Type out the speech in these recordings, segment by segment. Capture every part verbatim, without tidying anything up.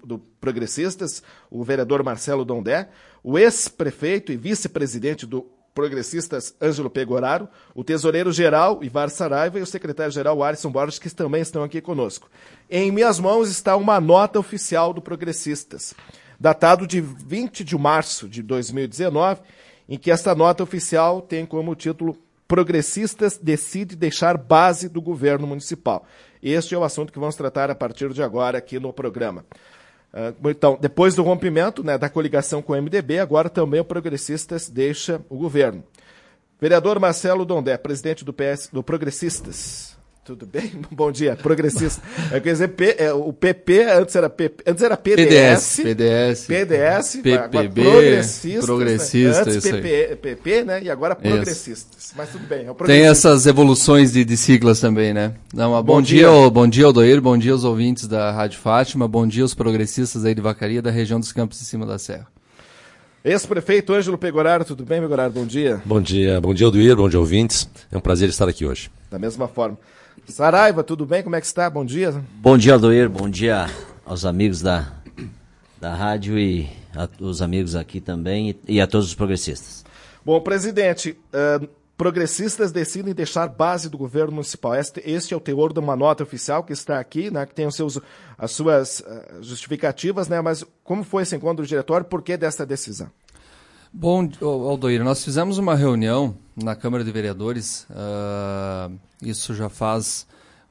do Progressistas, o vereador Marcelo Dondé, o ex-prefeito e vice-presidente do Progressistas, Ângelo Pegoraro, o tesoureiro-geral, Ivar Saraiva, e o secretário-geral, Alisson Borges, que também estão aqui conosco. Em minhas mãos está uma nota oficial do Progressistas, datado de vinte de março de dois mil e dezenove, em que esta nota oficial tem como título Progressistas decide deixar base do governo municipal. Este é o assunto que vamos tratar a partir de agora aqui no programa. Uh, então, depois do rompimento, né, da coligação com o M D B, agora também o Progressistas deixa o governo. Vereador Marcelo Dondé, presidente do P S, do Progressistas. Tudo bem? Bom dia, Progressista. Eu quer dizer, P, é, o P P, antes era, P, antes era P D S. P D S. P D S. P P B. Progressistas. Progressista, né? Antes isso P P, aí. P P, né? E agora Progressistas. Isso. Mas tudo bem. É o Tem essas evoluções de, de siglas também, né? Não, bom, bom dia, dia. Bom dia, Aldoir. Bom dia aos ouvintes da Rádio Fátima. Bom dia aos progressistas aí de Vacaria, da região dos Campos de Cima da Serra. Ex-prefeito Ângelo Pegoraro, tudo bem, Pegoraro? Bom dia. Bom dia, bom dia, Aldoir, bom dia, ouvintes. É um prazer estar aqui hoje. Da mesma forma. Saraiva, tudo bem? Como é que está? Bom dia. Bom dia, Aldoir. Bom dia aos amigos da, da rádio e aos amigos aqui também e, e a todos os progressistas. Bom, presidente, uh, progressistas decidem deixar base do governo municipal. Este, este é o teor de uma nota oficial que está aqui, né, que tem os seus, as suas uh, justificativas, né, mas como foi esse encontro do diretório? Por que dessa decisão? Bom, Aldoir, nós fizemos uma reunião na Câmara de Vereadores, uh, isso já faz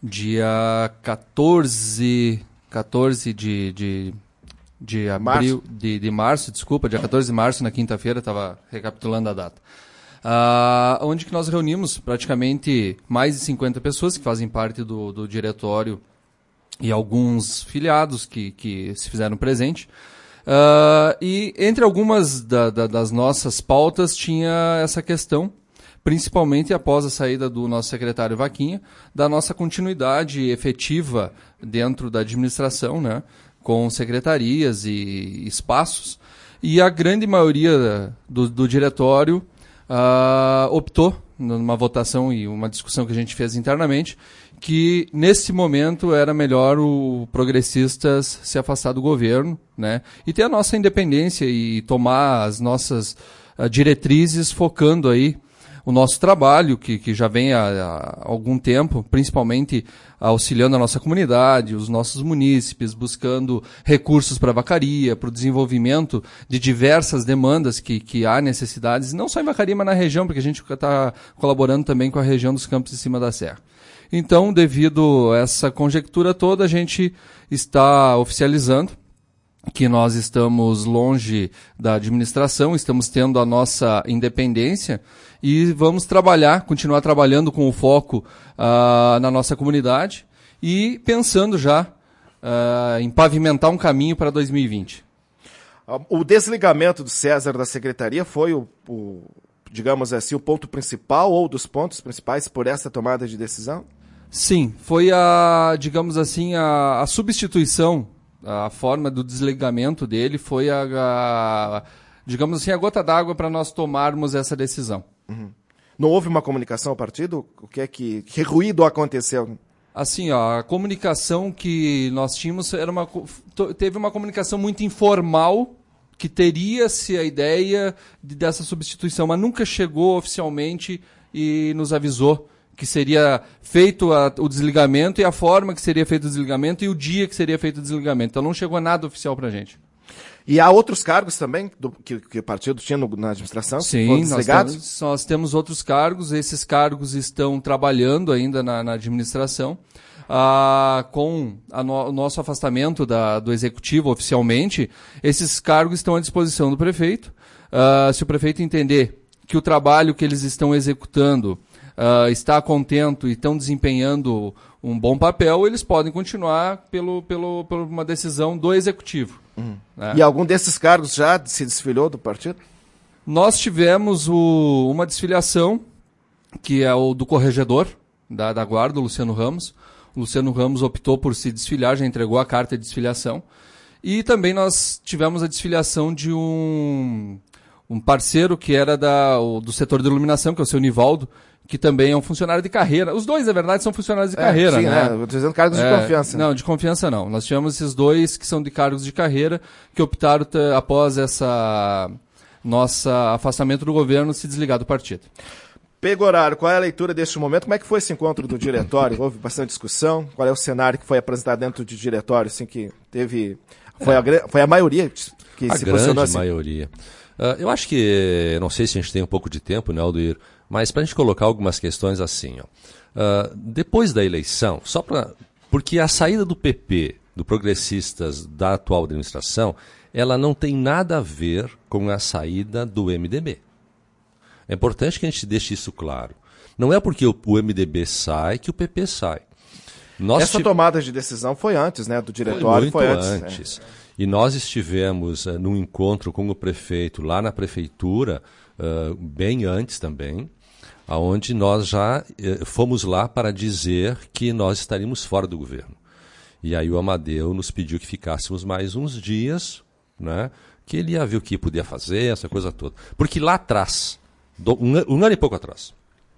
dia quatorze, quatorze de, de, de abril, março. De, de março, desculpa, dia quatorze de março, na quinta-feira, estava recapitulando a data, uh, onde que nós reunimos praticamente mais de cinquenta pessoas que fazem parte do, do diretório e alguns filiados que, que se fizeram presente. Uh, e entre algumas da, da, das nossas pautas tinha essa questão, principalmente após a saída do nosso secretário Vaquinha, da nossa continuidade efetiva dentro da administração, né, com secretarias e espaços. E a grande maioria do, do diretório uh, optou, numa votação e uma discussão que a gente fez internamente, que nesse momento era melhor o Progressistas se afastar do governo, né, e ter a nossa independência e tomar as nossas uh, diretrizes focando aí o nosso trabalho, que, que já vem há, há algum tempo, principalmente auxiliando a nossa comunidade, os nossos munícipes, buscando recursos para a vacaria, para o desenvolvimento de diversas demandas que, que há necessidades, não só em Vacaria, mas na região, porque a gente está colaborando também com a região dos Campos de Cima da Serra. Então, devido a essa conjectura toda, a gente está oficializando que nós estamos longe da administração, estamos tendo a nossa independência e vamos trabalhar, continuar trabalhando com o foco uh, na nossa comunidade e pensando já uh, em pavimentar um caminho para dois mil e vinte. O desligamento do César da secretaria foi o, o, digamos assim, o ponto principal ou dos pontos principais por essa tomada de decisão? Sim, foi a, digamos assim, a, a substituição, a forma do desligamento dele foi a, a digamos assim, a gota d'água para nós tomarmos essa decisão. Uhum. Não houve uma comunicação ao partido? O que é que, que ruído aconteceu? Assim, ó, a comunicação que nós tínhamos era uma, teve uma comunicação muito informal, que teria-se a ideia de, dessa substituição, mas nunca chegou oficialmente e nos avisou que seria feito a, o desligamento e a forma que seria feito o desligamento e o dia que seria feito o desligamento. Então não chegou nada oficial para a gente. E há outros cargos também do, que, que o partido tinha no, na administração? Sim, nós temos, nós temos outros cargos. Esses cargos estão trabalhando ainda na, na administração. Ah, com a no, o nosso afastamento da, do executivo oficialmente, esses cargos estão à disposição do prefeito. Ah, se o prefeito entender que o trabalho que eles estão executando Uh, está contento e estão desempenhando um bom papel, eles podem continuar pelo, pelo, por uma decisão do executivo. Uhum. Né? E algum desses cargos já se desfiliou do partido? Nós tivemos o, uma desfiliação, que é o do corregedor da, da Guarda, o Luciano Ramos. O Luciano Ramos optou por se desfiliar, já entregou a carta de desfiliação. E também nós tivemos a desfiliação de um... um parceiro que era da, o, do setor de iluminação, que é o seu Nivaldo, que também é um funcionário de carreira. Os dois, na verdade, são funcionários de É, carreira, sim, né? né? Eu tô dizendo cargos de É, confiança. Não, de confiança não. Nós tivemos esses dois que são de cargos de carreira, que optaram, t- após essa nossa afastamento do governo, se desligar do partido. Pegoraro, qual é a leitura deste momento? Como é que foi esse encontro do diretório? Houve bastante discussão? Qual é o cenário que foi apresentado dentro do diretório? Assim, que teve... Foi, a, gra- foi a maioria que A se posicionou grande assim? maioria. Uh, eu acho que, não sei se a gente tem um pouco de tempo, né, Aldoir, mas para a gente colocar algumas questões assim, ó. Uh, depois da eleição, só para... Porque a saída do P P, do Progressistas, da atual administração, ela não tem nada a ver com a saída do M D B. É importante que a gente deixe isso claro. Não é porque o, o M D B sai que o P P sai. Nós Essa tive... tomada de decisão foi antes, né? Do diretório Foi foi, muito antes. antes. né? E nós estivemos uh, num encontro com o prefeito lá na prefeitura, uh, bem antes também, aonde nós já uh, fomos lá para dizer que nós estaríamos fora do governo. E aí o Amadeu nos pediu que ficássemos mais uns dias, né, que ele ia ver o que podia fazer, essa coisa toda. Porque lá atrás, do, um, um ano e pouco atrás,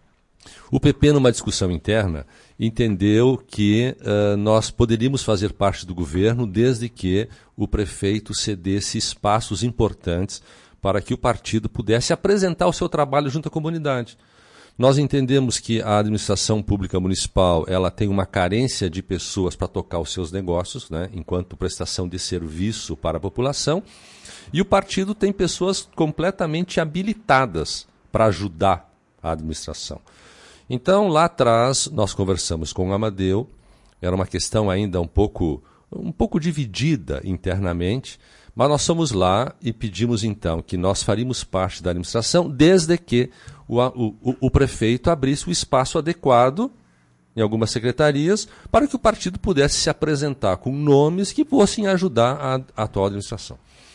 o P P, numa discussão interna, entendeu que uh, nós poderíamos fazer parte do governo desde que o prefeito cedesse espaços importantes para que o partido pudesse apresentar o seu trabalho junto à comunidade. Nós entendemos que a administração pública municipal ela tem uma carência de pessoas para tocar os seus negócios, né, enquanto prestação de serviço para a população, e o partido tem pessoas completamente habilitadas para ajudar a administração. Então, lá atrás, nós conversamos com o Amadeu, era uma questão ainda um pouco, um pouco dividida internamente, mas nós fomos lá e pedimos então que nós faríamos parte da administração desde que o, o, o prefeito abrisse o espaço adequado em algumas secretarias para que o partido pudesse se apresentar com nomes que fossem ajudar a, a atual administração.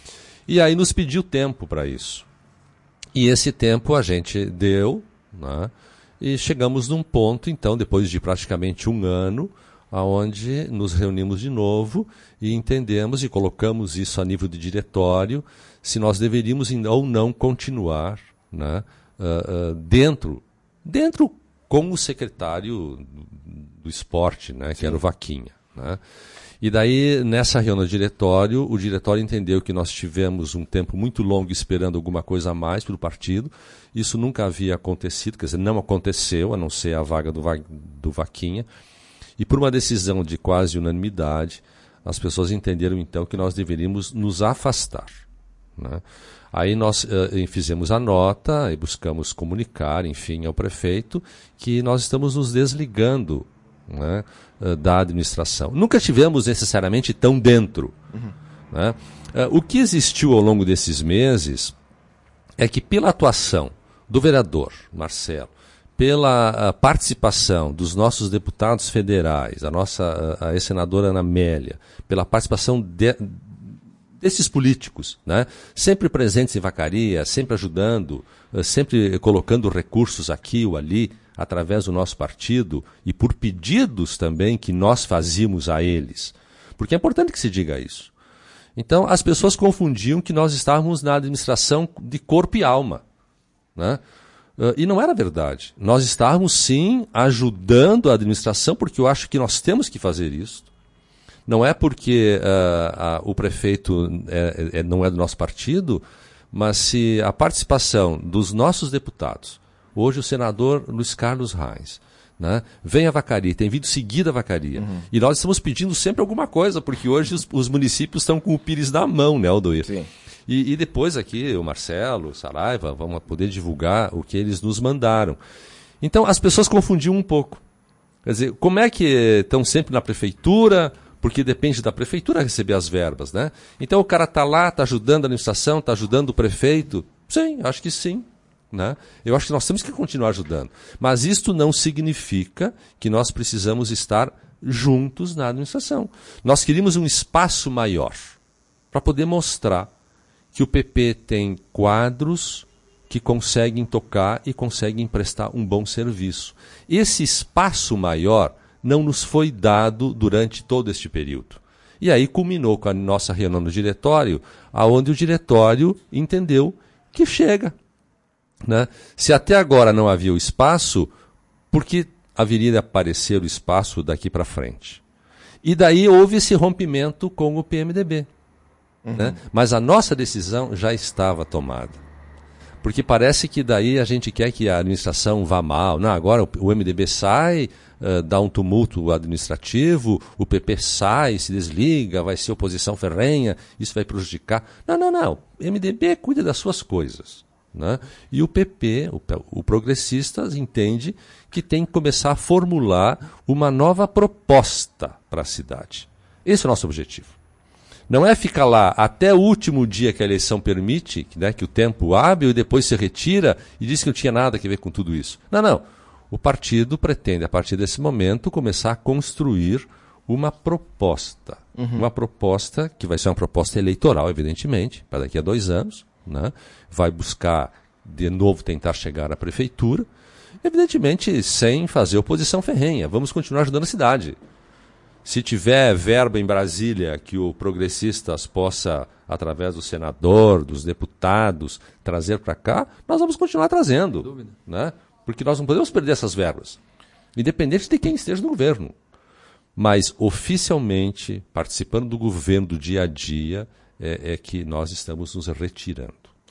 E aí nos pediu tempo para isso. E esse tempo a gente deu, né? E chegamos num ponto, então, depois de praticamente um ano, onde nos reunimos de novo e entendemos e colocamos isso a nível de diretório, se nós deveríamos ou não continuar, né, uh, uh, dentro, dentro com o secretário do esporte, né, que era o Vaquinha. Né? E daí, nessa reunião do diretório, o diretório entendeu que nós tivemos um tempo muito longo esperando alguma coisa a mais para o partido. Isso nunca havia acontecido, quer dizer, não aconteceu, a não ser a vaga do, Va- do Vaquinha. E por uma decisão de quase unanimidade, as pessoas entenderam então que nós deveríamos nos afastar. Né? Aí nós uh, fizemos a nota e buscamos comunicar, enfim, ao prefeito que nós estamos nos desligando, né, da administração. Nunca tivemos necessariamente tão dentro. Uhum. Né? O que existiu ao longo desses meses é que pela atuação do vereador Marcelo, pela participação dos nossos deputados federais, a nossa a ex-senadora Ana Amélia, pela participação de, desses políticos, né? Sempre presentes em Vacaria, sempre ajudando, sempre colocando recursos aqui ou ali, através do nosso partido e por pedidos também que nós fazíamos a eles. Porque é importante que se diga isso. Então, as pessoas confundiam que nós estávamos na administração de corpo e alma. Né? E não era verdade. Nós estávamos, sim, ajudando a administração, porque eu acho que nós temos que fazer isso. Não é porque uh, uh, o prefeito é, é, não é do nosso partido, mas se a participação dos nossos deputados, hoje o senador Luiz Carlos Reis, né, vem a Vacaria, tem vindo seguida a Vacaria. Uhum. E nós estamos pedindo sempre alguma coisa, porque hoje os, os municípios estão com o Pires na mão, né, Aldoir? Sim. E, e depois aqui o Marcelo, o Saraiva, vão poder divulgar o que eles nos mandaram. Então as pessoas confundiam um pouco. Quer dizer, como é que estão sempre na prefeitura, porque depende da prefeitura receber as verbas, né? Então o cara está lá, está ajudando a administração, está ajudando o prefeito? Sim, acho que sim. Né? Eu acho que nós temos que continuar ajudando. Mas isto não significa que nós precisamos estar juntos na administração. Nós queríamos um espaço maior para poder mostrar que o P P tem quadros que conseguem tocar e conseguem prestar um bom serviço. Esse espaço maior não nos foi dado durante todo este período. E aí culminou com a nossa reunião no diretório, onde o diretório entendeu que chega. Né? Se até agora não havia o espaço, por que haveria de aparecer o espaço daqui para frente? E daí houve esse rompimento com o P M D B. Uhum. Né? Mas a nossa decisão já estava tomada. Porque parece que daí a gente quer que a administração vá mal. Não, agora o M D B sai, uh, dá um tumulto administrativo, o P P sai, se desliga, vai ser oposição ferrenha, isso vai prejudicar. Não, não, não. O M D B cuida das suas coisas. Né? E o P P, o, o Progressistas, entende que tem que começar a formular uma nova proposta para a cidade. Esse é o nosso objetivo. Não é ficar lá até o último dia que a eleição permite, né, que o tempo hábil, e depois se retira e diz que não tinha nada a ver com tudo isso. Não, não. O partido pretende, a partir desse momento, começar a construir uma proposta. Uhum. Uma proposta que vai ser uma proposta eleitoral, evidentemente, para daqui a dois anos. Né? Vai buscar, de novo, tentar chegar à prefeitura. Evidentemente, sem fazer oposição ferrenha. Vamos continuar ajudando a cidade. Se tiver verba em Brasília que o Progressistas possa, através do senador, dos deputados, trazer para cá, nós vamos continuar trazendo. Né? Porque nós não podemos perder essas verbas, independente de quem esteja no governo. Mas, oficialmente, participando do governo do dia a dia, é, é que nós estamos nos retirando.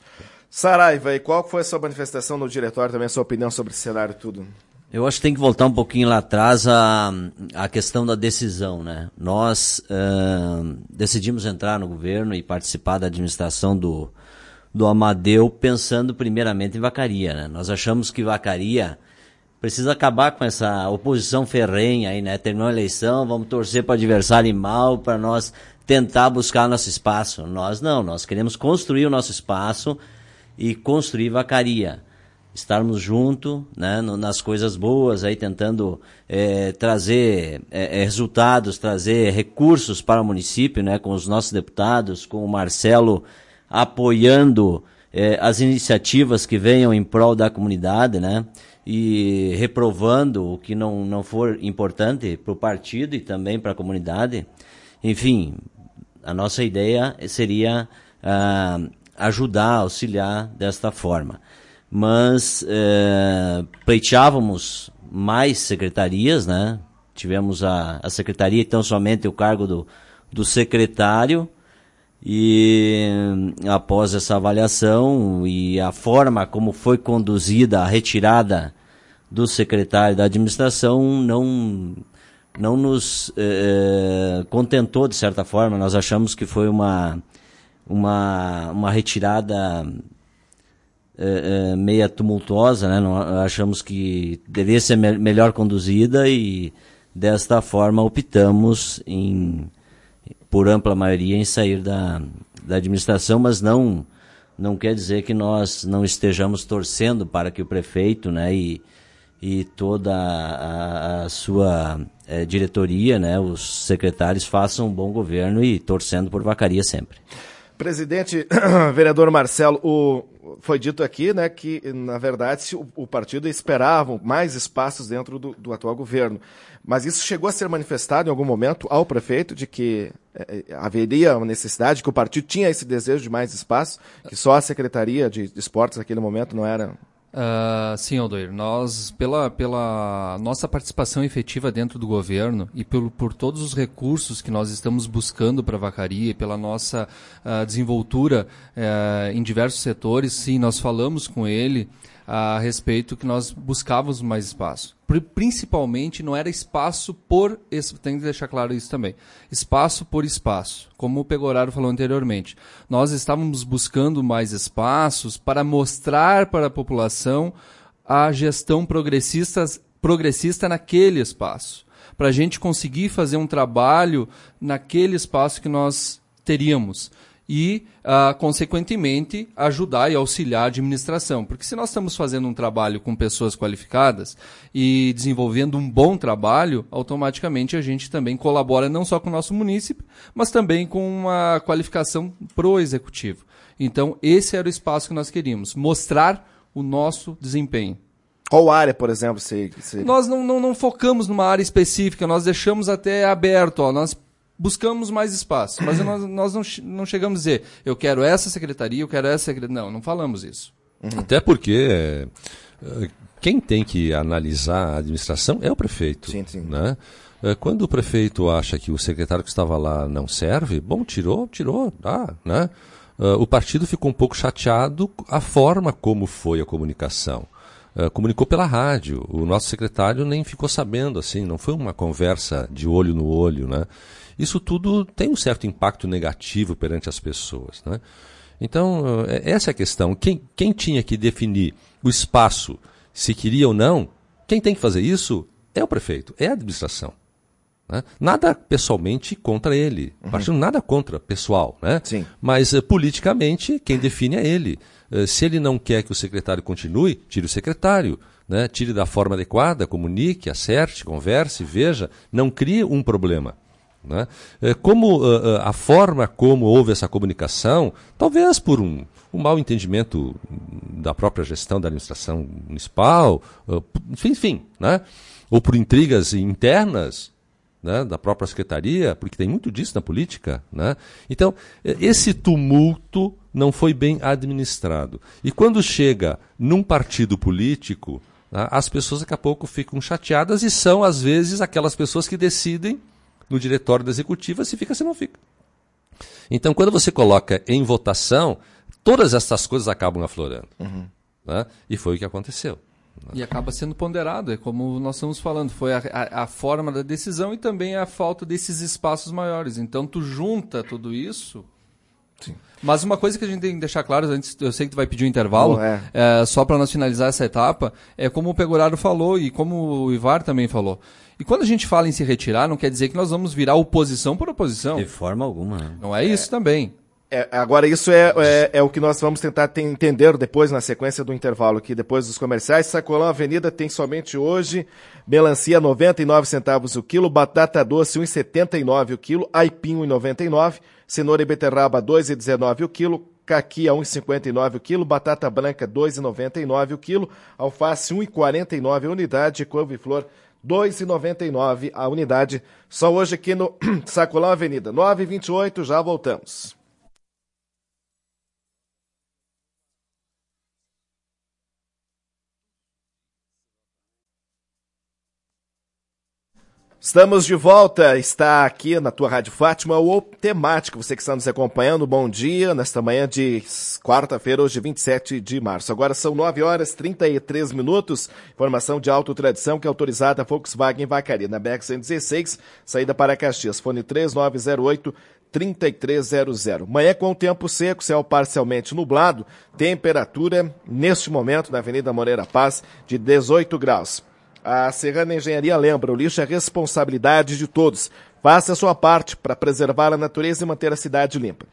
Saraiva, e qual foi a sua manifestação no diretório, também a sua opinião sobre esse cenário tudo? Eu acho que tem que voltar um pouquinho lá atrás a, a questão da decisão, né? Nós uh, decidimos entrar no governo e participar da administração do, do Amadeu pensando primeiramente em Vacaria, né? Nós achamos que Vacaria precisa acabar com essa oposição ferrenha aí, né? Terminou a eleição, vamos torcer para o adversário ir mal, para nós tentar buscar nosso espaço. Nós não, nós queremos construir o nosso espaço e construir Vacaria. Estarmos juntos, né, nas coisas boas, aí tentando é, trazer é, resultados, trazer recursos para o município, né, com os nossos deputados, com o Marcelo apoiando é, as iniciativas que venham em prol da comunidade, né, e reprovando o que não, não for importante para o partido e também para a comunidade. Enfim, a nossa ideia seria ah, ajudar, auxiliar desta forma. Mas eh, pleiteávamos mais secretarias, né? Tivemos a, a secretaria, então somente o cargo do, do secretário, e após essa avaliação e a forma como foi conduzida a retirada do secretário da administração não, não nos eh, contentou de certa forma. Nós achamos que foi uma, uma, uma retirada É, é, meia tumultuosa, né? Não, achamos que deveria ser me- melhor conduzida e desta forma optamos em, por ampla maioria em sair da, da administração, mas não, não quer dizer que nós não estejamos torcendo para que o prefeito, né, e, e toda a, a sua é, diretoria, né, os secretários façam um bom governo e torcendo por Vacaria sempre. Presidente, vereador Marcelo, o, foi dito aqui, né, que, na verdade, o, o partido esperava mais espaços dentro do, do atual governo. Mas isso chegou a ser manifestado em algum momento ao prefeito de que é, haveria uma necessidade, que o partido tinha esse desejo de mais espaço, que só a Secretaria de Esportes naquele momento não era... Uh, sim, Aldoir, nós, pela, pela nossa participação efetiva dentro do governo e pelo, por todos os recursos que nós estamos buscando para a Vacaria e pela nossa uh, desenvoltura uh, em diversos setores, sim, nós falamos com ele a respeito que nós buscávamos mais espaço. Principalmente não era espaço por, tem que deixar claro isso também, espaço por espaço, como o Pegoraro falou anteriormente. Nós estávamos buscando mais espaços para mostrar para a população a gestão progressista, progressista naquele espaço, para a gente conseguir fazer um trabalho naquele espaço que nós teríamos. E, uh, consequentemente, ajudar e auxiliar a administração. Porque se nós estamos fazendo um trabalho com pessoas qualificadas e desenvolvendo um bom trabalho, automaticamente a gente também colabora não só com o nosso município, mas também com uma qualificação pro executivo. Então, esse era o espaço que nós queríamos, mostrar o nosso desempenho. Qual área, por exemplo? Se, se... Nós não, não, não focamos numa área específica, nós deixamos até aberto, ó, nós buscamos mais espaço, mas nós, nós não, não chegamos a dizer, eu quero essa secretaria, eu quero essa secretaria. Não, não falamos isso. Uhum. Até porque é, quem tem que analisar a administração é o prefeito. Sim, sim. Né? Quando o prefeito acha que o secretário que estava lá não serve, bom, tirou, tirou, tá, né? Uh, o partido ficou um pouco chateado a forma como foi a comunicação. Uh, comunicou pela rádio, o nosso secretário nem ficou sabendo, assim, não foi uma conversa de olho no olho, né? Isso tudo tem um certo impacto negativo perante as pessoas, né? Então, uh, essa é a questão. Quem, quem tinha que definir o espaço, se queria ou não, quem tem que fazer isso é o prefeito, é a administração. Né? Nada pessoalmente contra ele, uhum. partindo nada contra pessoal, né? Sim. Mas uh, politicamente quem define é ele. Uh, se ele não quer que o secretário continue, tire o secretário, né? Tire da forma adequada, comunique, acerte, converse, veja, não crie um problema. Né? Uh, como uh, uh, a forma como houve essa comunicação, talvez por um, um mau entendimento da própria gestão da administração municipal, uh, enfim, né? Ou por intrigas internas, né, da própria secretaria, porque tem muito disso na política. Né? Então, esse tumulto não foi bem administrado. E quando chega num partido político, né, as pessoas daqui a pouco ficam chateadas e são, às vezes, aquelas pessoas que decidem no diretório da executiva se fica ou se não fica. Então, quando você coloca em votação, todas essas coisas acabam aflorando. Uhum. Né? E foi o que aconteceu. E acaba sendo ponderado, é como nós estamos falando, foi a, a, a forma da decisão e também a falta desses espaços maiores. Então, tu junta tudo isso. Sim. Mas uma coisa que a gente tem que deixar claro, antes, eu sei que tu vai pedir um intervalo, oh, é. É, só para nós finalizar essa etapa, é como o Pegoraro falou e como o Ivar também falou. E quando a gente fala em se retirar, não quer dizer que nós vamos virar oposição por oposição. De forma alguma. Né? Não é, é isso também. É, agora, isso é, é, é o que nós vamos tentar te, entender depois, na sequência do intervalo aqui, depois dos comerciais. Sacolão Avenida tem somente hoje melancia noventa e nove centavos o quilo, batata doce um real e setenta e nove o quilo, aipim um real e noventa e nove, cenoura e beterraba dois reais e dezenove o quilo, caqui a um real e cinquenta e nove o quilo, batata branca dois reais e noventa e nove o quilo, alface um real e quarenta e nove a unidade, couve-flor dois reais e noventa e nove a unidade. Só hoje aqui no Sacolão Avenida. nove e vinte e oito, já voltamos. Estamos de volta, está aqui na tua Rádio Fátima o Temático, você que está nos acompanhando, bom dia, nesta manhã de quarta-feira, hoje vinte e sete de março. Agora são nove horas e trinta e três minutos, informação de autotradição que é autorizada a Volkswagen Vacaria, na B R cento e dezesseis, saída para Caxias, fone três nove zero oito, três três zero zero. Manhã com tempo seco, céu parcialmente nublado, temperatura neste momento na Avenida Moreira Paz de dezoito graus. A Serrana Engenharia lembra, o lixo é responsabilidade de todos. Faça a sua parte para preservar a natureza e manter a cidade limpa.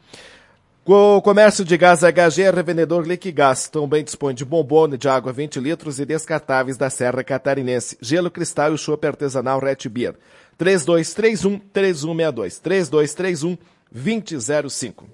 O comércio de gás H G é revendedor Liquigás. Também dispõe de bombone de água vinte litros e descartáveis da Serra Catarinense. Gelo Cristal e o chopp artesanal Red Beer. três dois três um, três um seis dois. três dois três um, dois zero zero cinco.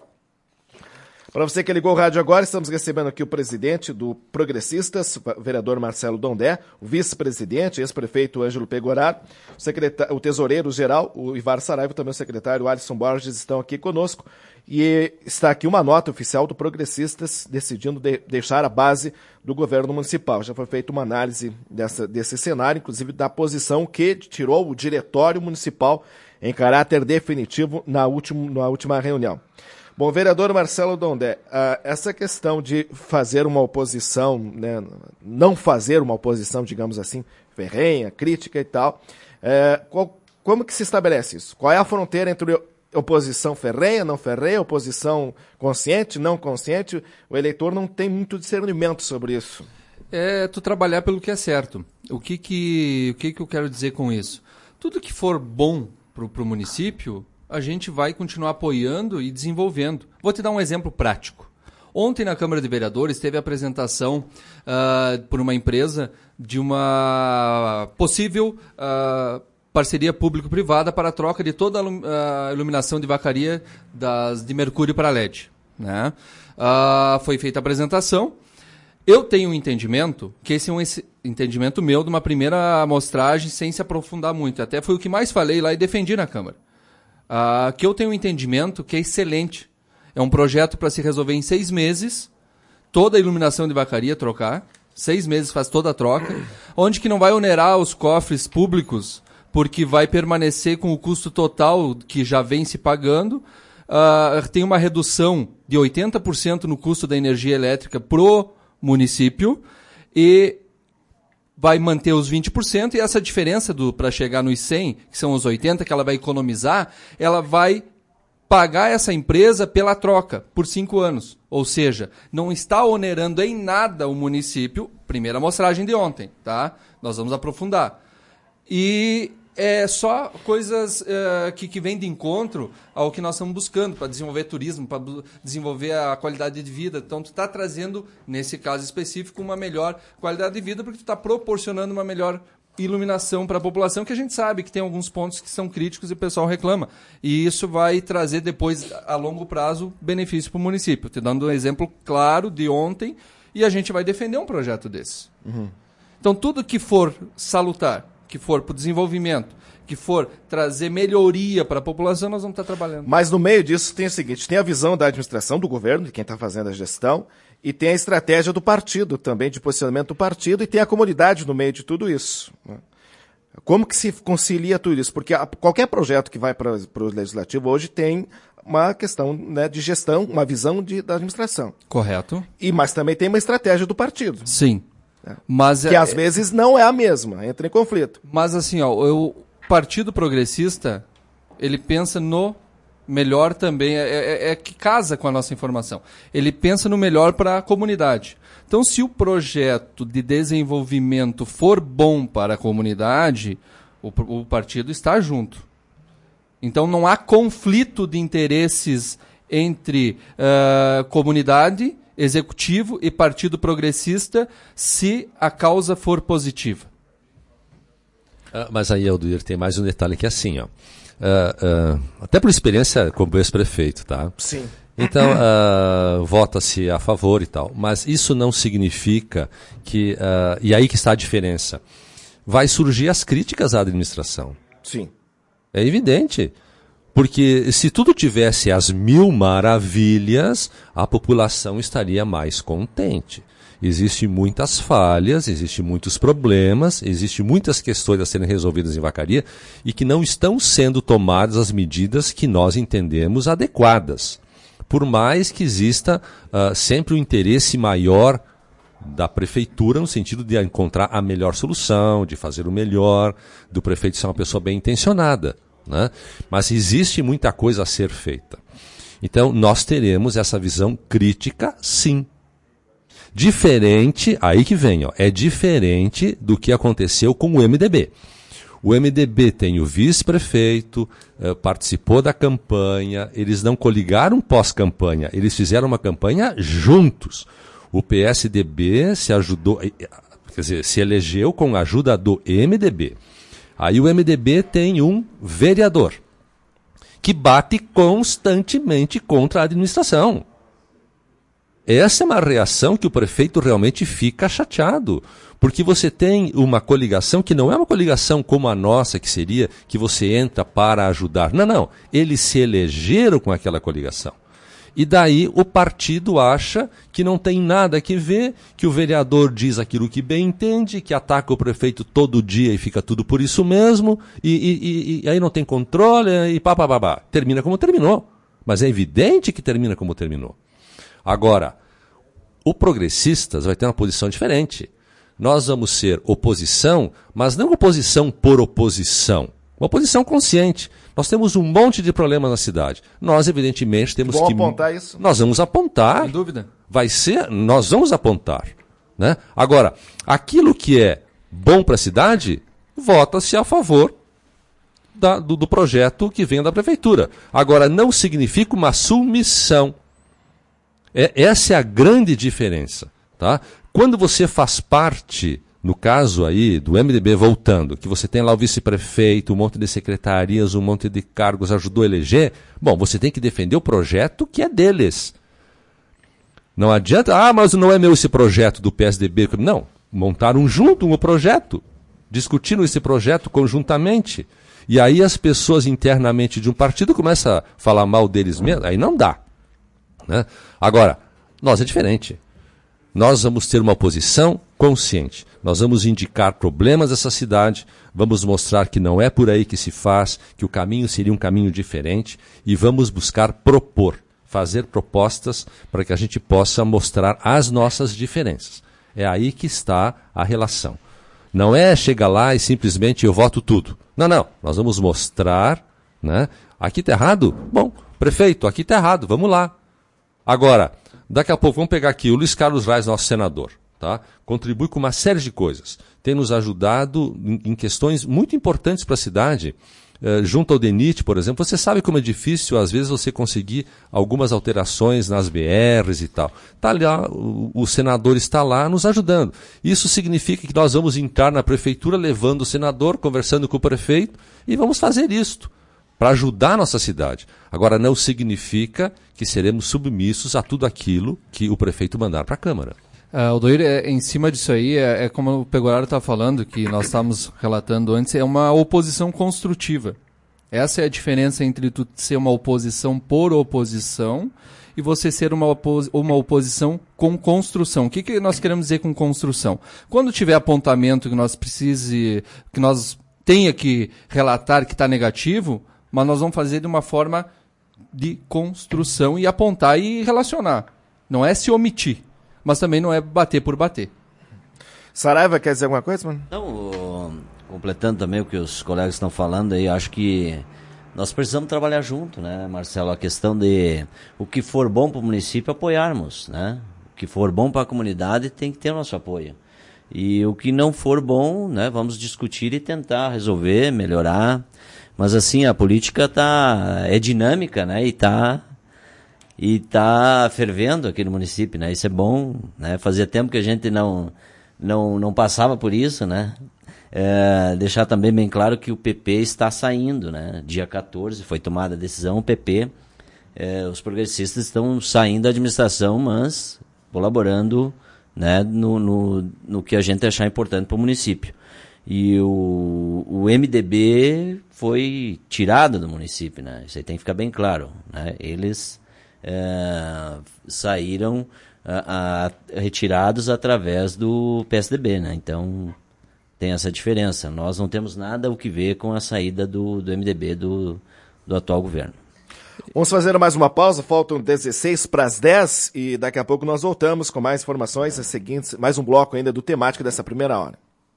Para você que ligou o rádio agora, estamos recebendo aqui o presidente do Progressistas, o vereador Marcelo Dondé, o vice-presidente, ex-prefeito Ângelo Pegoraro, o, secretário, o tesoureiro-geral, o Ivar Saraiva, também o secretário Alisson Borges estão aqui conosco. E está aqui uma nota oficial do Progressistas decidindo de, deixar a base do governo municipal. Já foi feita uma análise dessa, desse cenário, inclusive da posição que tirou o diretório municipal em caráter definitivo na, último, na última reunião. Bom, vereador Marcelo Dondé, essa questão de fazer uma oposição, né, não fazer uma oposição, digamos assim, ferrenha, crítica e tal, é, qual, como que se estabelece isso? Qual é a fronteira entre oposição ferrenha, não ferrenha, oposição consciente, não consciente? O eleitor não tem muito discernimento sobre isso. É tu trabalhar pelo que é certo. O que que, o que, que eu quero dizer com isso? Tudo que for bom para o município, a gente vai continuar apoiando e desenvolvendo. Vou te dar um exemplo prático. Ontem, na Câmara de Vereadores, teve a apresentação uh, por uma empresa de uma possível uh, parceria público-privada para a troca de toda a iluminação de vacaria das, de mercúrio para L E D. Né? Uh, foi feita a apresentação. Eu tenho um entendimento, que esse é um entendimento meu de uma primeira amostragem, sem se aprofundar muito. Até foi o que mais falei lá e defendi na Câmara. Uh, que eu tenho um entendimento que é excelente. É um projeto para se resolver em seis meses, toda a iluminação de Vacaria trocar, seis meses faz toda a troca, onde que não vai onerar os cofres públicos, porque vai permanecer com o custo total que já vem se pagando, uh, tem uma redução de oitenta por cento no custo da energia elétrica pro município, e vai manter os vinte por cento, e essa diferença para chegar nos cem, que são os oitenta, que ela vai economizar, ela vai pagar essa empresa pela troca, por cinco anos. Ou seja, não está onerando em nada o município, primeira amostragem de ontem, tá? Nós vamos aprofundar. E é só coisas uh, que, que vêm de encontro ao que nós estamos buscando, para desenvolver turismo, para desenvolver a qualidade de vida. Então, tu está trazendo, nesse caso específico, uma melhor qualidade de vida, porque tu está proporcionando uma melhor iluminação para a população, que a gente sabe que tem alguns pontos que são críticos e o pessoal reclama. E isso vai trazer depois, a longo prazo, benefício para o município. Te dando um exemplo claro de ontem, e a gente vai defender um projeto desse. Uhum. Então, tudo que for salutar, que for para o desenvolvimento, que for trazer melhoria para a população, nós vamos estar trabalhando. Mas no meio disso tem o seguinte, tem a visão da administração, do governo, de quem está fazendo a gestão, e tem a estratégia do partido também, de posicionamento do partido, e tem a comunidade no meio de tudo isso. Como que se concilia tudo isso? Porque a, qualquer projeto que vai para o legislativo hoje tem uma questão, né, de gestão, uma visão de, da administração. Correto. E, mas também tem uma estratégia do partido. Sim. É. Mas que é, às vezes não é a mesma, entra em conflito. Mas assim, ó, o Partido Progressista, ele pensa no melhor também, é, é, é que casa com a nossa informação. Ele pensa no melhor para a comunidade. Então, se o projeto de desenvolvimento for bom para a comunidade, o, o partido está junto. Então, não há conflito de interesses entre uh, comunidade, executivo e partido progressista, se a causa for positiva. Ah, mas aí, Aldoir, tem mais um detalhe que é assim, ó. Uh, uh, até por experiência como ex-prefeito, tá? Sim. Então, uh, vota-se a favor e tal. Mas isso não significa que... Uh, e aí que está a diferença. Vai surgir as críticas à administração. Sim. É evidente. Porque se tudo tivesse as mil maravilhas, a população estaria mais contente. Existem muitas falhas, existem muitos problemas, existem muitas questões a serem resolvidas em Vacaria e que não estão sendo tomadas as medidas que nós entendemos adequadas. Por mais que exista uh, sempre um interesse maior da prefeitura no sentido de encontrar a melhor solução, de fazer o melhor, do prefeito ser uma pessoa bem intencionada, né? Mas existe muita coisa a ser feita. Então nós teremos essa visão crítica, sim. Diferente, aí que vem, ó, é diferente do que aconteceu com o M D B. O M D B tem o vice-prefeito, eh, participou da campanha, eles não coligaram pós-campanha, eles fizeram uma campanha juntos. O P S D B se ajudou, quer dizer, se elegeu com a ajuda do M D B. Aí o M D B tem um vereador que bate constantemente contra a administração. Essa é uma reação que o prefeito realmente fica chateado, porque você tem uma coligação que não é uma coligação como a nossa, que seria que você entra para ajudar. Não, não. Eles se elegeram com aquela coligação. E daí o partido acha que não tem nada que ver, que o vereador diz aquilo que bem entende, que ataca o prefeito todo dia e fica tudo por isso mesmo, e, e, e, e aí não tem controle, e pá, pá, pá, pá. Termina como terminou. Mas é evidente que termina como terminou. Agora, o Progressistas vai ter uma posição diferente. Nós vamos ser oposição, mas não oposição por oposição. Uma oposição consciente. Nós temos um monte de problemas na cidade. Nós, evidentemente, temos Vamos que... apontar isso? Nós vamos apontar. Sem dúvida. Vai ser... Nós vamos apontar. Né? Agora, aquilo que é bom para a cidade, vota-se a favor da, do, do projeto que vem da prefeitura. Agora, não significa uma submissão. É, essa é a grande diferença. Tá? Quando você faz parte, no caso aí do M D B voltando, que você tem lá o vice-prefeito, um monte de secretarias, um monte de cargos, ajudou a eleger, bom, você tem que defender o projeto que é deles. Não adianta, ah, mas não é meu esse projeto do P S D B. Não, montaram junto um projeto, discutiram esse projeto conjuntamente. E aí as pessoas internamente de um partido começam a falar mal deles mesmos, aí não dá. Né? Agora, nós é diferente. nós vamos ter uma posição consciente. Nós vamos indicar problemas dessa cidade, vamos mostrar que não é por aí que se faz, que o caminho seria um caminho diferente e vamos buscar propor, fazer propostas para que a gente possa mostrar as nossas diferenças. É aí que está a relação. Não é chegar lá e simplesmente eu voto tudo. Não, não. Nós vamos mostrar, né? Aqui está errado? Bom, prefeito, aqui está errado, vamos lá. Agora, daqui a pouco, vamos pegar aqui o Luiz Carlos Reis, nosso senador. Tá? Contribui com uma série de coisas. Tem nos ajudado em, em questões muito importantes para a cidade. Uh, junto ao D E N I T, por exemplo, você sabe como é difícil, às vezes, você conseguir algumas alterações nas B Rs e tal. Tá lá, o, o senador está lá nos ajudando. Isso significa que nós vamos entrar na prefeitura levando o senador, conversando com o prefeito, e vamos fazer isto para ajudar a nossa cidade. Agora, não significa que seremos submissos a tudo aquilo que o prefeito mandar para a Câmara. Uh, Odair, é, em cima disso aí, é, é como o Pegoraro estava falando, que nós estávamos relatando antes, é uma oposição construtiva. Essa é a diferença entre tu ser uma oposição por oposição e você ser uma, opos uma oposição com construção. O que, que nós queremos dizer com construção? Quando tiver apontamento que nós precise, que nós tenha que relatar que está negativo, mas nós vamos fazer de uma forma de construção e apontar e relacionar. Não é se omitir. Mas também não é bater por bater. Saraiva, quer dizer alguma coisa, mano? Não, completando também o que os colegas estão falando aí, acho que nós precisamos trabalhar junto, né, Marcelo? A questão de o que for bom para o município, apoiarmos, né? O que for bom para a comunidade tem que ter o nosso apoio. E o que não for bom, né, vamos discutir e tentar resolver, melhorar. Mas assim, a política tá, é dinâmica, né, e está... E está fervendo aqui no município, né? Isso é bom, né? Fazia tempo que a gente não, não, não passava por isso, né? É, deixar também bem claro que o P P está saindo, né? Dia quatorze foi tomada a decisão, o P P, é, os progressistas estão saindo da administração, mas colaborando, né? no, no, no que a gente achar importante para o município. E o, o M D B foi tirado do município, né? Isso aí tem que ficar bem claro, né? Eles... É, saíram a, a, retirados através do P S D B, né? Então tem essa diferença. Nós não temos nada o que ver com a saída do, do M D B do, do atual governo. Vamos fazer mais uma pausa, faltam dezesseis para as dez e daqui a pouco nós voltamos com mais informações, as seguintes, mais um bloco ainda do temático dessa primeira hora.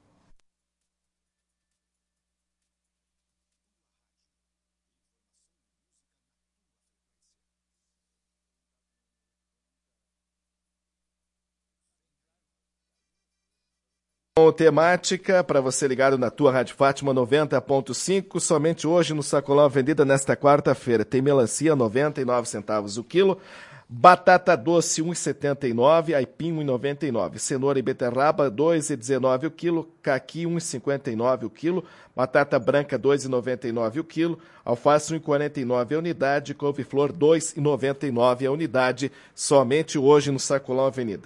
Com temática, para você ligado na tua Rádio Fátima noventa ponto cinco, somente hoje no Sacolão Avenida, nesta quarta-feira, tem melancia noventa e nove centavos o quilo, batata doce um real e setenta e nove centavos, aipim um real e noventa e nove centavos, cenoura e beterraba dois reais e dezenove centavos o quilo, caqui um real e cinquenta e nove centavos o quilo, batata branca dois reais e noventa e nove centavos o quilo, alface um real e quarenta e nove centavos a unidade, couve-flor dois reais e noventa e nove centavos a unidade, somente hoje no Sacolão Avenida.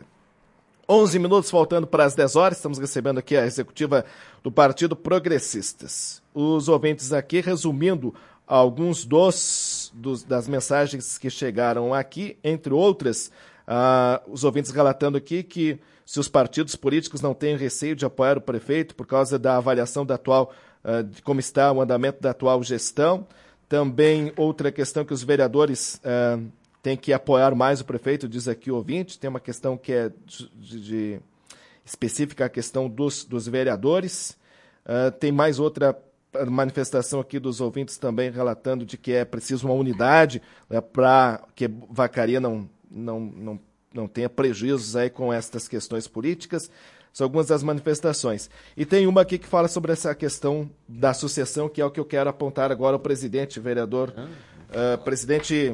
onze minutos faltando para as dez horas, estamos recebendo aqui a executiva do Partido Progressistas. Os ouvintes aqui, resumindo alguns dos, dos das mensagens que chegaram aqui, entre outras, ah, os ouvintes relatando aqui que se os partidos políticos não têm receio de apoiar o prefeito por causa da avaliação da atual, ah, de como está o andamento da atual gestão. Também outra questão que os vereadores... Ah, tem que apoiar mais o prefeito, diz aqui o ouvinte. Tem uma questão que é de, de específica, a questão dos, dos vereadores. Uh, tem mais outra manifestação aqui dos ouvintes também relatando de que é preciso uma unidade, né, para que Vacaria não, não, não, não tenha prejuízos aí com estas questões políticas. São algumas das manifestações. E tem uma aqui que fala sobre essa questão da sucessão, que é o que eu quero apontar agora ao presidente, vereador, uh, presidente...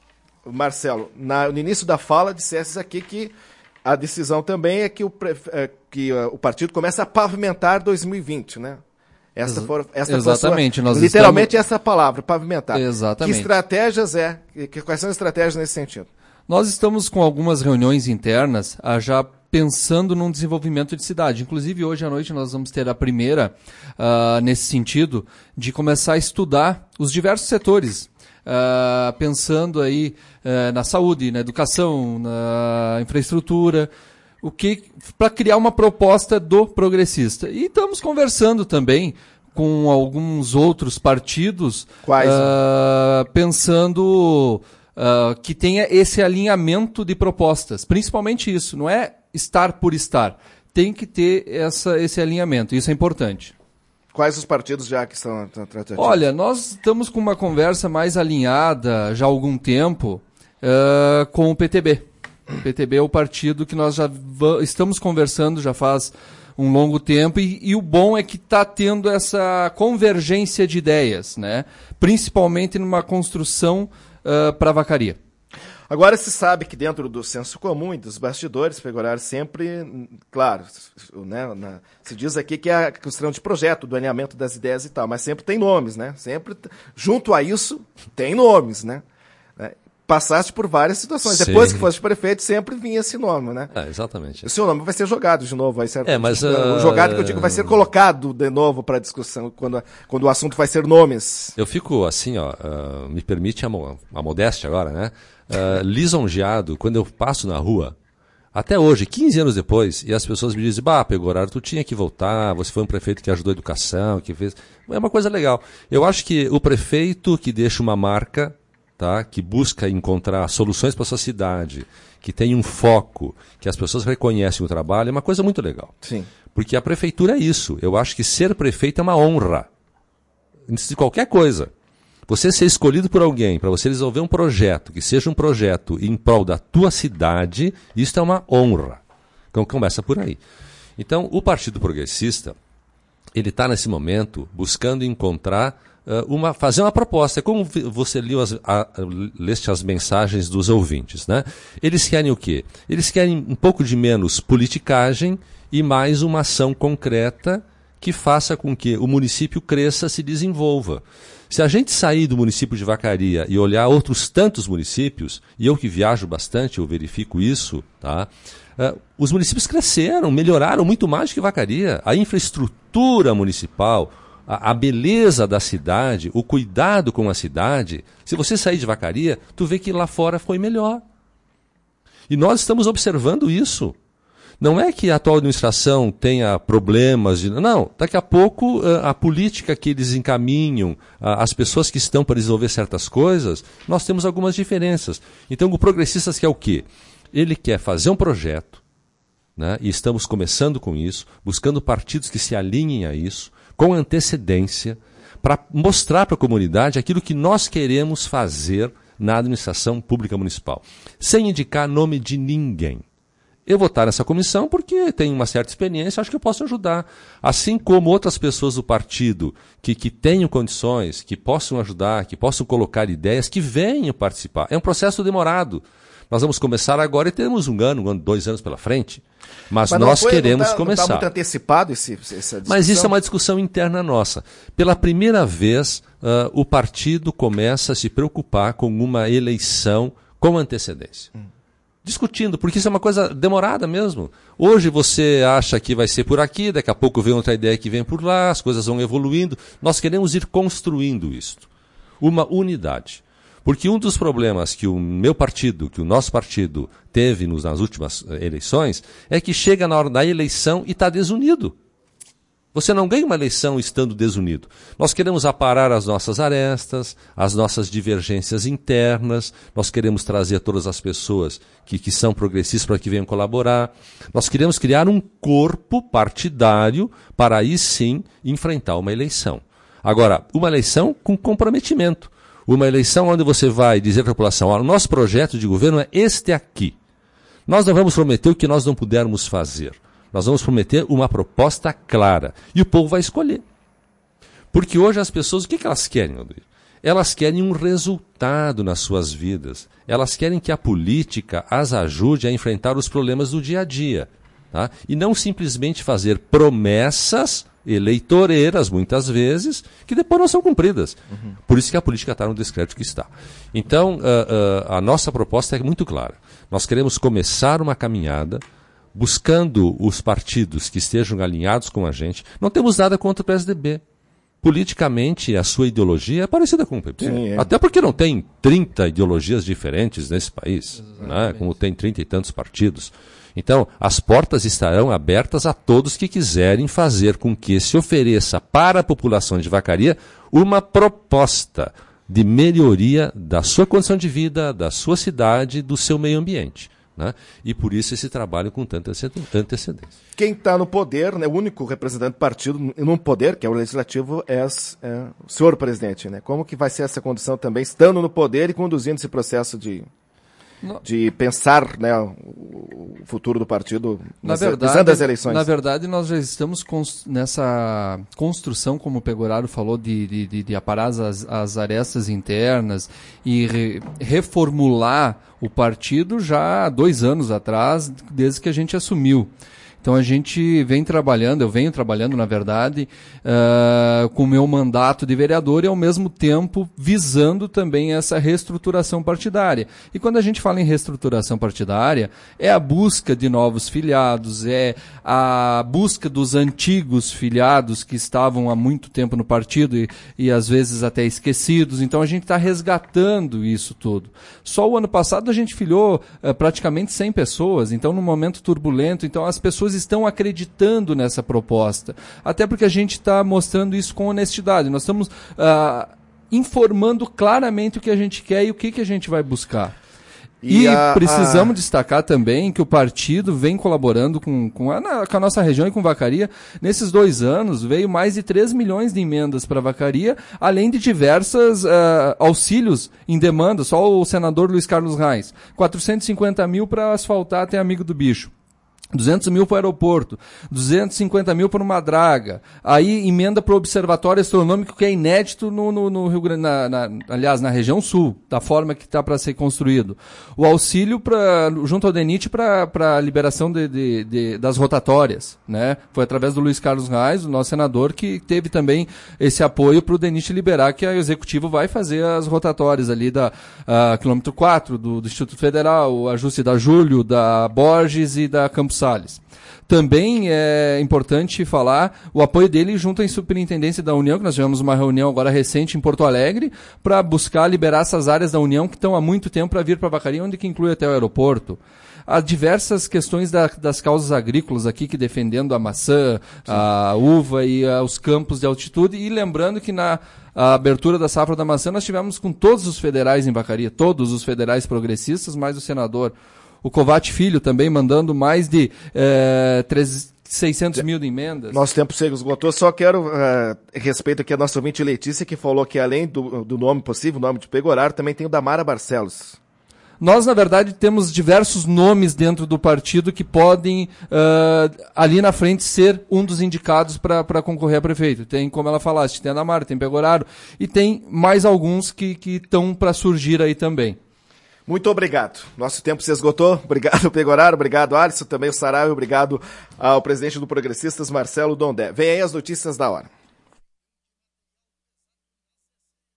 Marcelo, na, no início da fala, dissesse aqui que a decisão também é que o, é, que, uh, o partido começa a pavimentar dois mil e vinte, né? Essa for, essa Exatamente. Sua, nós literalmente estamos... essa palavra, pavimentar. Exatamente. Que estratégias é? Que, quais são as estratégias nesse sentido? Nós estamos com algumas reuniões internas a já pensando num desenvolvimento de cidade. Inclusive, hoje à noite nós vamos ter a primeira, uh, nesse sentido, de começar a estudar os diversos setores. Uh, pensando aí uh, na saúde, na educação, na infraestrutura, o que para criar uma proposta do progressista. E estamos conversando também com alguns outros partidos. Quais? Uh, pensando uh, que tenha esse alinhamento de propostas. Principalmente isso, não é estar por estar. Tem que ter essa, esse alinhamento, isso é importante. Quais os partidos já que estão tratativos? Olha, nós estamos com uma conversa mais alinhada já há algum tempo uh, com o P T B. O P T B é o partido que nós já estamos conversando já faz um longo tempo e, e o bom é que está tendo essa convergência de ideias, né? Principalmente numa construção uh, para a vacaria. Agora se sabe que dentro do senso comum e dos bastidores, Pegoraro sempre, claro, né, na, se diz aqui que é a questão de projeto, do alinhamento das ideias e tal, mas sempre tem nomes, né? Sempre, junto a isso, tem nomes, né? Passaste por várias situações. Sim. Depois que foste prefeito, sempre vinha esse nome, né? É, exatamente. O seu nome vai ser jogado de novo. Vai ser, é, mas, uh, o jogado que eu digo vai ser colocado de novo para discussão, quando, quando o assunto vai ser nomes. Eu fico assim, ó, uh, me permite a, mo a modéstia agora, né? Uh, lisonjeado quando eu passo na rua, até hoje, quinze anos depois, e as pessoas me dizem, bah, Pegoraro, tu tinha que voltar, você foi um prefeito que ajudou a educação, que fez... É uma coisa legal. Eu acho que o prefeito que deixa uma marca, tá, que busca encontrar soluções para a sua cidade, que tem um foco, que as pessoas reconhecem o trabalho, é uma coisa muito legal. Sim. Porque a prefeitura é isso. Eu acho que ser prefeito é uma honra. Antes de qualquer coisa. Você ser escolhido por alguém para você resolver um projeto, que seja um projeto em prol da tua cidade, isso é uma honra. Então começa por aí. Então o Partido Progressista, ele está nesse momento buscando encontrar, uh, uma, fazer uma proposta. É como você leu as, a, leste as mensagens dos ouvintes, né? Eles querem o quê? Eles querem um pouco de menos politicagem e mais uma ação concreta que faça com que o município cresça, se desenvolva. Se a gente sair do município de Vacaria e olhar outros tantos municípios, e eu que viajo bastante, eu verifico isso, tá? Uh, os municípios cresceram, melhoraram muito mais do que Vacaria. A infraestrutura municipal, a, a beleza da cidade, o cuidado com a cidade, se você sair de Vacaria, tu vê que lá fora foi melhor. E nós estamos observando isso. Não é que a atual administração tenha problemas, de... não, daqui a pouco a política que eles encaminham, as pessoas que estão para resolver certas coisas, nós temos algumas diferenças. Então o Progressistas quer o quê? Ele quer fazer um projeto, né, e estamos começando com isso, buscando partidos que se alinhem a isso, com antecedência, para mostrar para a comunidade aquilo que nós queremos fazer na administração pública municipal, sem indicar nome de ninguém. Eu vou estar nessa comissão porque tenho uma certa experiência, acho que eu posso ajudar. Assim como outras pessoas do partido que, que tenham condições, que possam ajudar, que possam colocar ideias, que venham participar. É um processo demorado. Nós vamos começar agora e temos um ano, um ano, dois anos pela frente. Mas, mas nós foi, queremos não tá, começar. Não está muito antecipado esse, essa discussão? Mas isso é uma discussão interna nossa. Pela primeira vez, uh, o partido começa a se preocupar com uma eleição com antecedência. Hum. Discutindo, porque isso é uma coisa demorada mesmo. Hoje você acha que vai ser por aqui, daqui a pouco vem outra ideia que vem por lá, as coisas vão evoluindo. Nós queremos ir construindo isto. Uma unidade. Porque um dos problemas que o meu partido, que o nosso partido teve nos, nas últimas eleições, é que chega na hora da eleição e está desunido. Você não ganha uma eleição estando desunido. Nós queremos aparar as nossas arestas, as nossas divergências internas, nós queremos trazer todas as pessoas que, que são progressistas para que venham colaborar. Nós queremos criar um corpo partidário para aí sim enfrentar uma eleição. Agora, uma eleição com comprometimento. Uma eleição onde você vai dizer para a população, o nosso projeto de governo é este aqui. Nós não vamos prometer o que nós não pudermos fazer. Nós vamos prometer uma proposta clara. E o povo vai escolher. Porque hoje as pessoas, o que, que elas querem, Aldir? Elas querem um resultado nas suas vidas. Elas querem que a política as ajude a enfrentar os problemas do dia a dia. Tá? E não simplesmente fazer promessas eleitoreiras, muitas vezes, que depois não são cumpridas. Uhum. Por isso que a política está no descrédito que está. Então, uh, uh, a nossa proposta é muito clara. Nós queremos começar uma caminhada buscando os partidos que estejam alinhados com a gente. Não temos nada contra o P S D B. Politicamente, a sua ideologia é parecida com o P P. Sim, é. Até porque não tem trinta ideologias diferentes nesse país, né? Como tem trinta e tantos partidos. Então, as portas estarão abertas a todos que quiserem fazer com que se ofereça para a população de Vacaria uma proposta de melhoria da sua condição de vida, da sua cidade, do seu meio ambiente. Né? E por isso esse trabalho com tanta antecedência. Quem está no poder, né, o único representante do partido no poder, que é o legislativo, é, é o senhor presidente. Né? Como que vai ser essa condição também, estando no poder e conduzindo esse processo de, de pensar, né, o futuro do partido na nas, verdade, das eleições? Na verdade, nós já estamos cons- nessa construção, como o Pegoraro falou, de, de, de aparar as, as arestas internas e re, reformular o partido já há dois anos atrás, desde que a gente assumiu. Então a gente vem trabalhando, eu venho trabalhando, na verdade, uh, com o meu mandato de vereador e, ao mesmo tempo, visando também essa reestruturação partidária. E quando a gente fala em reestruturação partidária, é a busca de novos filiados, é a busca dos antigos filiados que estavam há muito tempo no partido e, e às vezes até esquecidos. Então a gente está resgatando isso tudo. Só o ano passado a gente filiou uh, praticamente cem pessoas, então num momento turbulento, então as pessoas estão acreditando nessa proposta. Até porque a gente está mostrando isso com honestidade. Nós estamos uh, informando claramente o que a gente quer e o que, que a gente vai buscar. E, e a, precisamos a... destacar também que o partido vem colaborando com, com, a, com a nossa região e com Vacaria. Nesses dois anos, veio mais de três milhões de emendas para Vacaria, além de diversos uh, auxílios em demanda. Só o senador Luiz Carlos Reis. quatrocentos e cinquenta mil para asfaltar até Amigo do Bicho. duzentos mil para o aeroporto, duzentos e cinquenta mil para uma draga, aí emenda para o observatório astronômico, que é inédito no, no, no Rio Grande, na, na, aliás, na região sul, da forma que está para ser construído. O auxílio pra, junto ao DENIT para a liberação de, de, de, das rotatórias, né? Foi através do Luiz Carlos Reis, o nosso senador, que teve também esse apoio para o DENIT liberar, que a Executivo vai fazer as rotatórias ali da uh, quilômetro quatro, do, do Instituto Federal, o ajuste da Júlio, da Borges e da Campos Salles. Também é importante falar o apoio dele junto à Superintendência da União, que nós tivemos uma reunião agora recente em Porto Alegre, para buscar liberar essas áreas da União que estão há muito tempo para vir para Vacaria, onde que inclui até o aeroporto. Há diversas questões da, das causas agrícolas aqui, que defendendo a maçã, sim, a uva e a, os campos de altitude, e lembrando que na a abertura da safra da maçã nós tivemos com todos os federais em Vacaria, todos os federais progressistas, mais o senador o Covatti Filho também mandando mais de eh, seiscentos mil de emendas. Nosso tempo se esgotou. Só quero, uh, respeito aqui a nossa ouvinte Letícia, que falou que além do, do nome possível, o nome de Pegoraro, também tem o da Mara Barcelos. Nós, na verdade, temos diversos nomes dentro do partido que podem, uh, ali na frente, ser um dos indicados para concorrer a prefeito. Tem, como ela falaste, tem a Mara, tem Pegoraro, e tem mais alguns que estão para surgir aí também. Muito obrigado. Nosso tempo se esgotou. Obrigado, Pegoraro. Obrigado, Alisson. Também o Saraiva. Obrigado ao presidente do Progressistas, Marcelo Dondé. Vem aí as notícias da hora.